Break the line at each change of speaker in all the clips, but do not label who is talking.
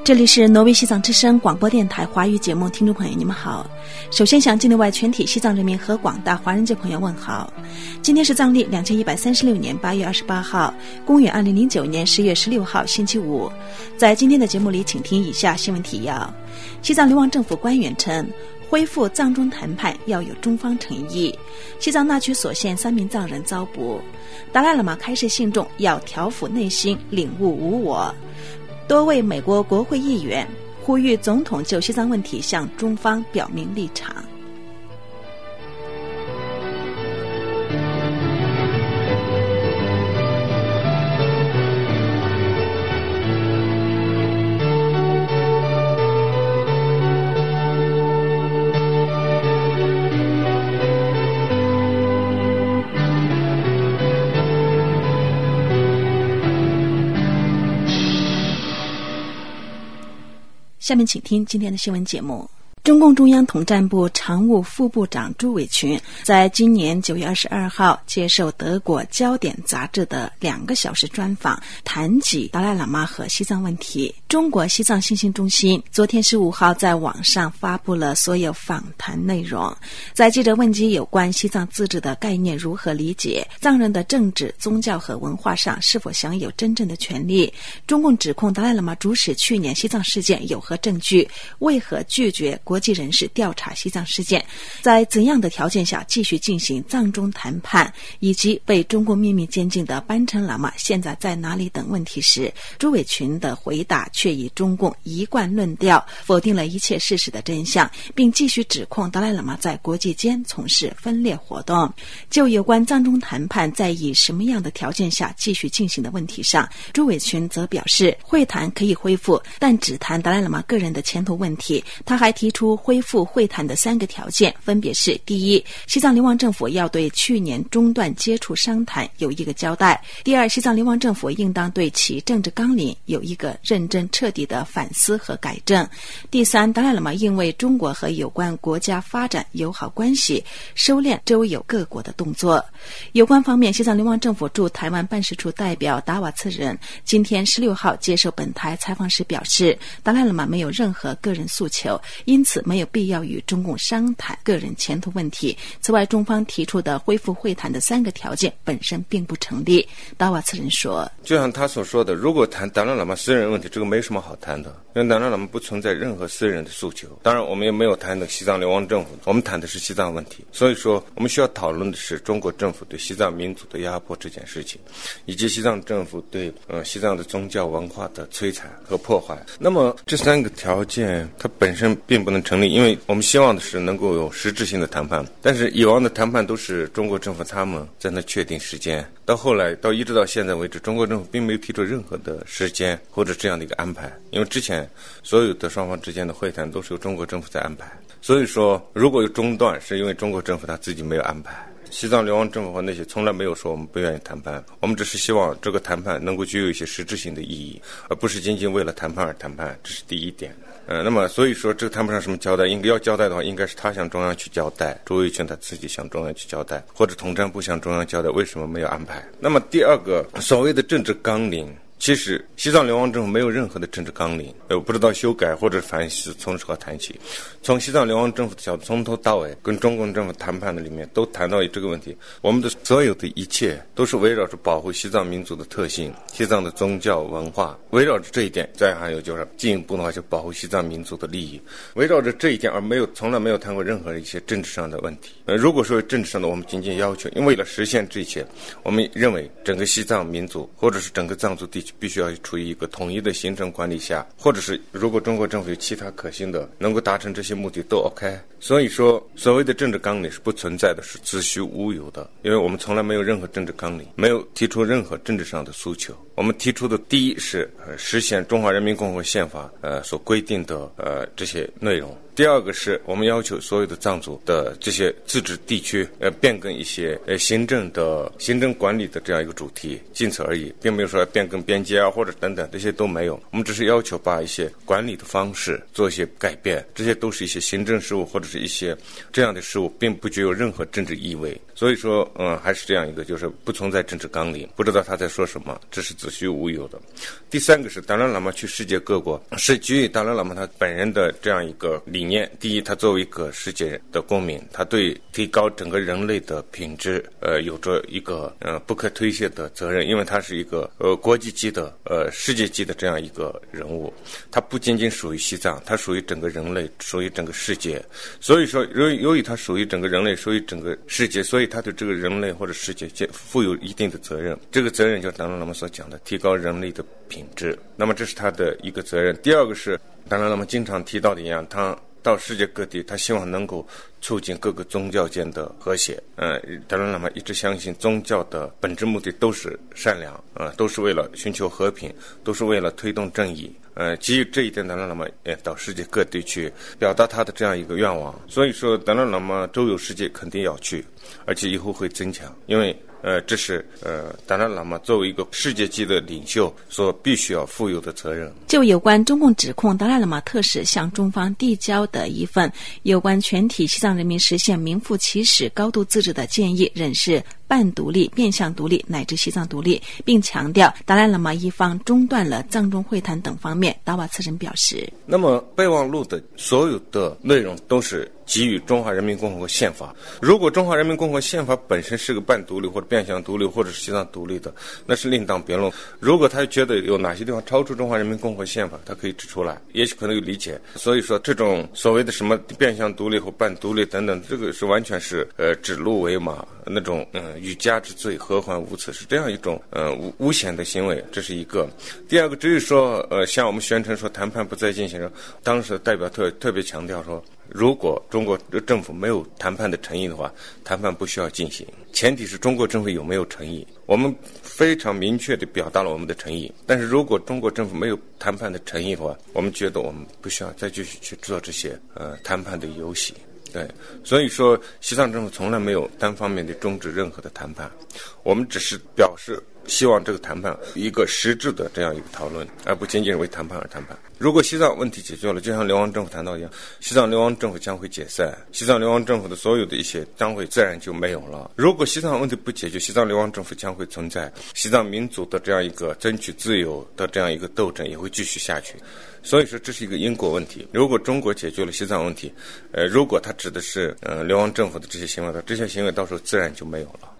这里是挪威西藏之声广播电台华语节目，听众朋友你们好。首先向境内外全体西藏人民和广大华人界朋友问好。今天是藏历2136年8月28号，公元2009年10月16号星期五。在今天的节目里，请听以下新闻提要。西藏流亡政府官员称，恢复藏中谈判要有中方诚意。西藏那曲所县3名藏人遭捕。达赖喇嘛开示信众要调伏内心，领悟无我。多位美国国会议员呼吁总统就西藏问题向中方表明立场。下面请听今天的新闻节目。中共中央统战部常务副部长朱伟群在今年9月22号接受德国焦点杂志的2个小时专访，谈及达赖喇嘛和西藏问题。中国西藏信息中心昨天15号在网上发布了所有访谈内容。在记者问及有关西藏自治的概念如何理解，藏人的政治、宗教和文化上是否享有真正的权利，中共指控达赖喇嘛主使去年西藏事件有何证据，为何拒绝国际人士调查西藏事件，在怎样的条件下继续进行藏中谈判，以及被中共秘密监禁的班禅喇嘛现在在哪里等问题时，朱伟群的回答却以中共一贯论调否定了一切事实的真相，并继续指控达赖喇嘛在国际间从事分裂活动。就有关藏中谈判在以什么样的条件下继续进行的问题上，朱伟群则表示，会谈可以恢复，但只谈达赖喇嘛个人的前途问题。他还提出恢复会谈的3个条件，分别是：第一，西藏流亡政府要对去年中断接触商谈有一个交代；第二，西藏流亡政府应当对其政治纲领有一个认真彻底的反思和改正；第三，达赖喇嘛应为中国和有关国家发展友好关系，收敛周有各国的动作。有关方面，西藏流亡政府驻台湾办事处代表达瓦次仁今天16号接受本台采访时表示，达赖喇嘛没有任何个人诉求，因此没有必要与中共商谈个人前途问题。此外，中方提出的恢复会谈的3个条件本身并不成立。达瓦次仁说，
就像他所说的，如果谈达赖喇嘛私人问题，这个没什么好谈的，因为达赖喇嘛不存在任何私人的诉求。当然我们也没有谈的西藏流亡政府，我们谈的是西藏问题。所以说我们需要讨论的是中国政府对西藏民族的压迫这件事情，以及西藏政府对西藏的宗教文化的摧残和破坏。那么这3个条件它本身并不能成立，因为我们希望的是能够有实质性的谈判，但是以往的谈判都是中国政府他们在那确定时间，到后来一直到现在为止，中国政府并没有提出任何的时间或者这样的一个安排，因为之前所有的双方之间的会谈都是由中国政府在安排。所以说如果有中断，是因为中国政府他自己没有安排。西藏流亡政府和那些从来没有说我们不愿意谈判，我们只是希望这个谈判能够具有一些实质性的意义，而不是仅仅为了谈判而谈判，这是第一点。那么所以说这个谈不上什么交代，应该要交代的话，应该是他向中央去交代，朱伟群他自己向中央去交代，或者统战部向中央交代为什么没有安排。那么第二个，所谓的政治纲领，其实西藏流亡政府没有任何的政治纲领，不知道修改或者反思从何谈起。从西藏流亡政府的角度，从头到尾跟中共政府谈判的里面都谈到这个问题，我们的所有的一切都是围绕着保护西藏民族的特性，西藏的宗教文化，围绕着这一点，再还有就是进一步的话就保护西藏民族的利益，围绕着这一点，而从来没有谈过任何一些政治上的问题。如果说政治上的，我们仅仅要求，因为为了实现这一切，我们认为整个西藏民族或者是整个藏族地区必须要处于一个统一的行政管理下，或者是如果中国政府有其他可行的能够达成这些目的都 OK。 所以说所谓的政治纲领是不存在的，是子虚乌有的，因为我们从来没有任何政治纲领，没有提出任何政治上的诉求。我们提出的第一是实现中华人民共和国宪法所规定的这些内容，第二个是我们要求所有的藏族的这些自治地区变更一些行政管理的这样一个主题，仅此而已，并没有说变更边界啊或者等等，这些都没有。我们只是要求把一些管理的方式做一些改变，这些都是一些行政事务或者是一些这样的事务，并不具有任何政治意味。 所以说还是这样一个，就是不存在政治纲领，不知道他在说什么，这是子虚乌有的。第三个是达赖喇嘛去世界各国，是基于达赖喇嘛他本人的这样一个理念。第一，他作为一个世界的公民，他对提高整个人类的品质有着一个不可推卸的责任，因为他是一个国际级的世界级的这样一个人物，他不仅仅属于西藏，他属于整个人类，属于整个世界。所以说由于他属于整个人类，属于整个世界，所以他对这个人类或者世界负有一定的责任。这个责任就是达赖喇嘛所讲的提高人类的品质，那么这是他的一个责任。第二个是达赖喇嘛经常提到的一样，他到世界各地，他希望能够促进各个宗教间的和谐。达赖喇嘛一直相信宗教的本质目的都是善良，都是为了寻求和平，都是为了推动正义。基于这一点，达赖喇嘛到世界各地去表达他的这样一个愿望。所以说，达赖喇嘛周游世界肯定要去，而且以后会增强，因为这是达赖喇嘛作为一个世界级的领袖所必须要负有的责任。
就有关中共指控达赖喇嘛特使向中方递交的一份有关全体西藏人民实现名副其实高度自治的建议，仍是半独立、变相独立乃至西藏独立，并强调达赖喇嘛一方中断了藏中会谈等方面。达瓦次仁表示，
那么备忘录的所有的内容都是基于中华人民共和国宪法。如果中华人民共和国宪法本身是个半独立或者变相独立或者是西藏独立的，那是另当别论。如果他觉得有哪些地方超出中华人民共和国宪法，他可以指出来，也许可能有理解。所以说这种所谓的什么变相独立或半独立等等，这个是完全是指鹿为马，那种欲加之罪何患无辞，是这样一种诬陷的行为，这是一个。第二个，至于说像我们宣称说谈判不再进行，当时代表特别强调说，如果中国政府没有谈判的诚意的话，谈判不需要进行，前提是中国政府有没有诚意。我们非常明确地表达了我们的诚意，但是如果中国政府没有谈判的诚意的话，我们觉得我们不需要再继续去做这些谈判的游戏。对，所以说西藏政府从来没有单方面的终止任何的谈判，我们只是表示希望这个谈判一个实质的这样一个讨论，而不仅仅是为谈判而谈判。如果西藏问题解决了，就像流亡政府谈到一样，西藏流亡政府将会解散，西藏流亡政府的所有的一些将会自然就没有了。如果西藏问题不解决，西藏流亡政府将会存在，西藏民族的这样一个争取自由的这样一个斗争也会继续下去。所以说这是一个因果问题。如果中国解决了西藏问题，如果它指的是流亡政府的这些行为，这些行为到时候自然就没有了。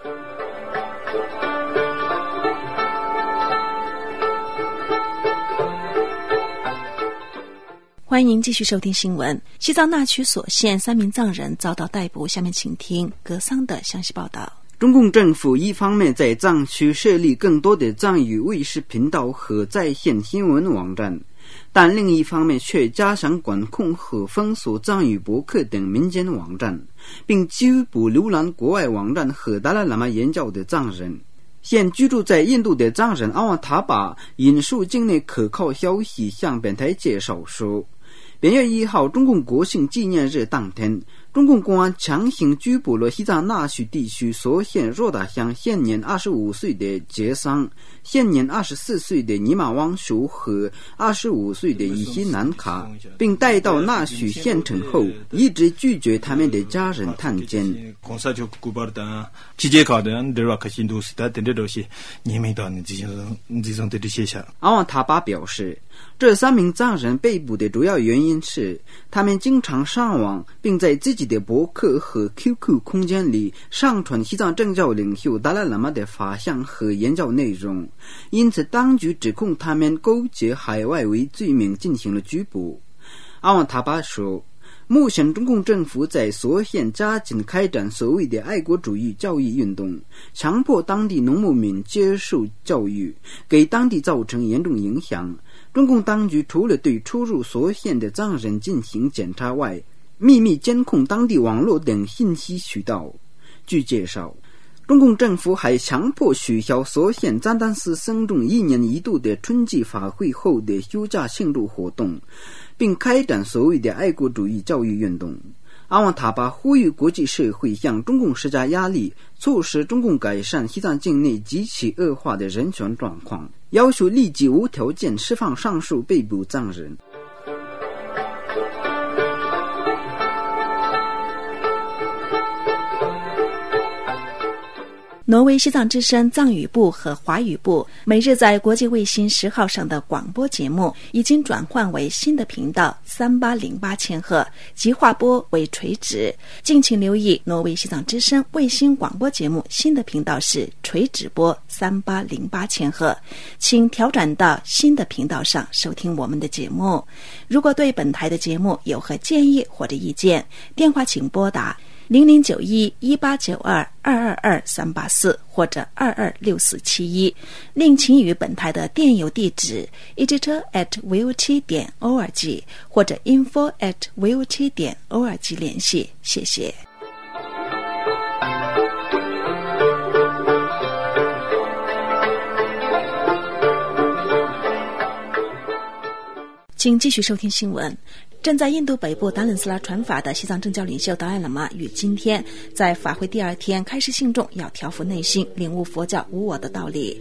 欢迎继续收听新闻。西藏那曲所县3名藏人遭到逮捕，下面请听格桑的详细报道。
中共政府一方面在藏区设立更多的藏语卫视频道和在线新闻网站，但另一方面却加强管控和封锁藏语博客等民间网站，并缉捕浏览国外网站和达赖喇嘛言教的藏人。现居住在印度的藏人阿旺塔巴引述境内可靠消息向本台介绍说，本月1号中共国庆纪念日当天，中共公安强行拘捕了西藏那曲地区所县若达乡现年25岁的杰桑、现年24岁的尼玛汪叔和25岁的伊西南卡，并带到那曲县城后，一直拒绝他们的家人探监。阿旺塔巴表示，这3名藏人被捕的主要原因是他们经常上网，并在自己的博客和 QQ 空间里上传西藏政教领袖达赖喇嘛的法相和言教内容，因此当局指控他们勾结海外为罪名进行了拘捕。阿旺塔巴说，目前中共政府在所县加紧开展所谓的爱国主义教育运动，强迫当地农牧民接受教育，给当地造成严重影响。中共当局除了对出入所县的藏人进行检查外，秘密监控当地网络等信息渠道。据介绍，中共政府还强迫取消所县赞丹寺僧众1年1度的春季法会后的休假庆祝活动，并开展所谓的爱国主义教育运动。阿旺塔巴呼吁国际社会向中共施加压力，促使中共改善西藏境内极其恶化的人权状况，要求立即无条件释放上述被捕藏人。
挪威西藏之声藏语部和华语部每日在国际卫星10号上的广播节目已经转换为新的频道3808千赫，即划拨为垂直。敬请留意挪威西藏之声卫星广播节目新的频道是垂直播3808千赫，请调转到新的频道上收听我们的节目。如果对本台的节目有何建议或者意见，电话请拨打00911892222384或者226471，另请与本台的电邮地址一节车@voc.org 或者 info@voc.org 联系，谢谢。请继续收听新闻。正在印度北部达兰斯拉传法的西藏政教领袖达赖喇嘛于今天在法会第2天开示信众要调伏内心，领悟佛教无我的道理。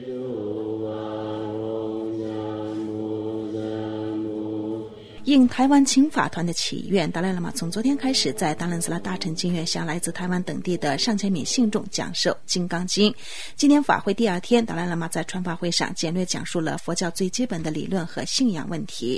应台湾请法团的祈愿，达赖喇嘛从昨天开始在达兰斯拉大乘经院向来自台湾等地的上千名信众讲授《金刚经》。今天法会第2天，达赖喇嘛在传法会上简略讲述了佛教最基本的理论和信仰问题。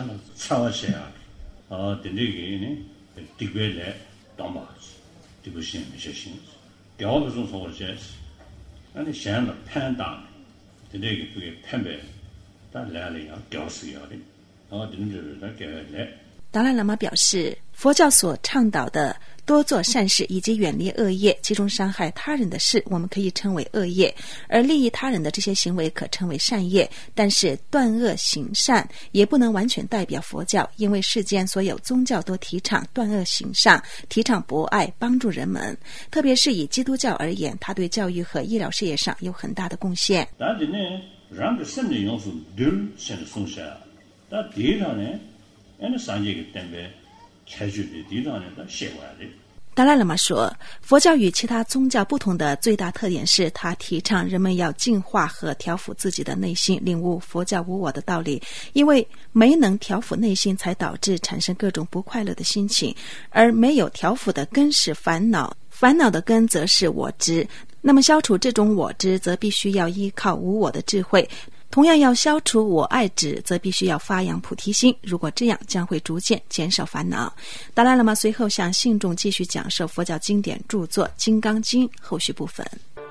达赖喇嘛表示，佛教所倡导的多做善事以及远离恶业，其中伤害他人的事我们可以称为恶业，而利益他人的这些行为可称为善业。但是断恶行善也不能完全代表佛教，因为世间所有宗教都提倡断恶行善，提倡博爱，帮助人们。特别是以基督教而言，它对教育和医疗事业上有很大的贡献。达赖喇嘛说，佛教与其他宗教不同的最大特点是，它提倡人们要净化和调伏自己的内心，领悟佛教无我的道理。因为没能调伏内心，才导致产生各种不快乐的心情，而没有调伏的根是烦恼，烦恼的根则是我执。那么消除这种我执，则必须要依靠无我的智慧。同样要消除我爱执，则必须要发扬菩提心，如果这样将会逐渐减少烦恼。达赖喇嘛随后向信众继续讲授佛教经典著作《金刚经》后续部分。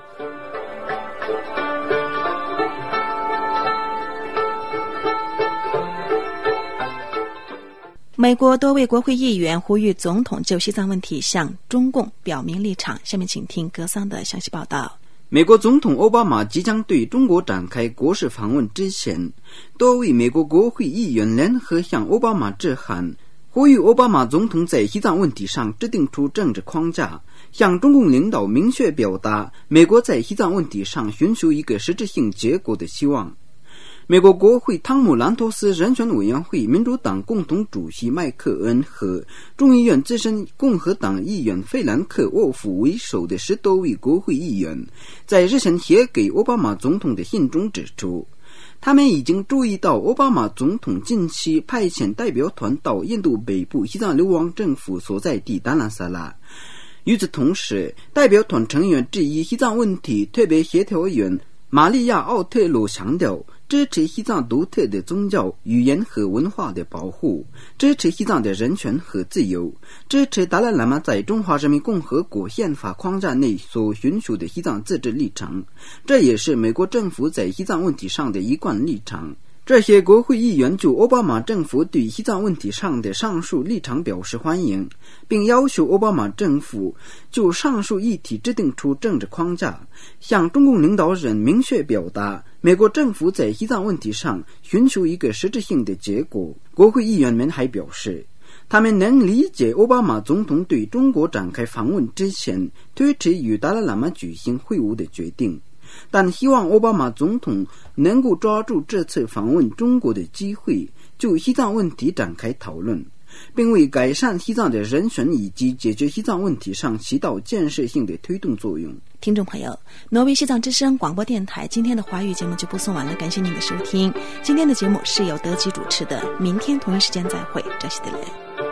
美国多位国会议员呼吁总统就西藏问题向中共表明立场。下面请听格桑的详细报道。
美国总统奥巴马即将对中国展开国事访问之前，多位美国国会议员联合向奥巴马致函，呼吁奥巴马总统在西藏问题上制定出政治框架，向中共领导明确表达美国在西藏问题上寻求一个实质性结果的希望。美国国会汤姆兰托斯人权委员会民主党共同主席麦克恩和众议院资深共和党议员费兰克沃夫为首的10多位国会议员，在日前写给奥巴马总统的信中指出，他们已经注意到奥巴马总统近期派遣代表团到印度北部西藏流亡政府所在地达兰萨拉。与此同时，代表团成员之一西藏问题特别协调员玛利亚·奥特罗强调，支持西藏独特的宗教、语言和文化的保护，支持西藏的人权和自由，支持达赖喇嘛在中华人民共和国宪法框架内所寻求的西藏自治立场。这也是美国政府在西藏问题上的一贯立场。这些国会议员就奥巴马政府对西藏问题上的上述立场表示欢迎，并要求奥巴马政府就上述议题制定出政治框架，向中共领导人明确表达美国政府在西藏问题上寻求一个实质性的结果。国会议员们还表示，他们能理解奥巴马总统对中国展开访问之前推迟与达赖喇嘛举行会晤的决定，但希望奥巴马总统能够抓住这次访问中国的机会，就西藏问题展开讨论，并为改善西藏的人权以及解决西藏问题上起到建设性的推动作用。
听众朋友，挪威西藏之声广播电台今天的华语节目就播送完了，感谢您的收听。今天的节目是由德基主持的，明天同一时间再会，扎西德勒。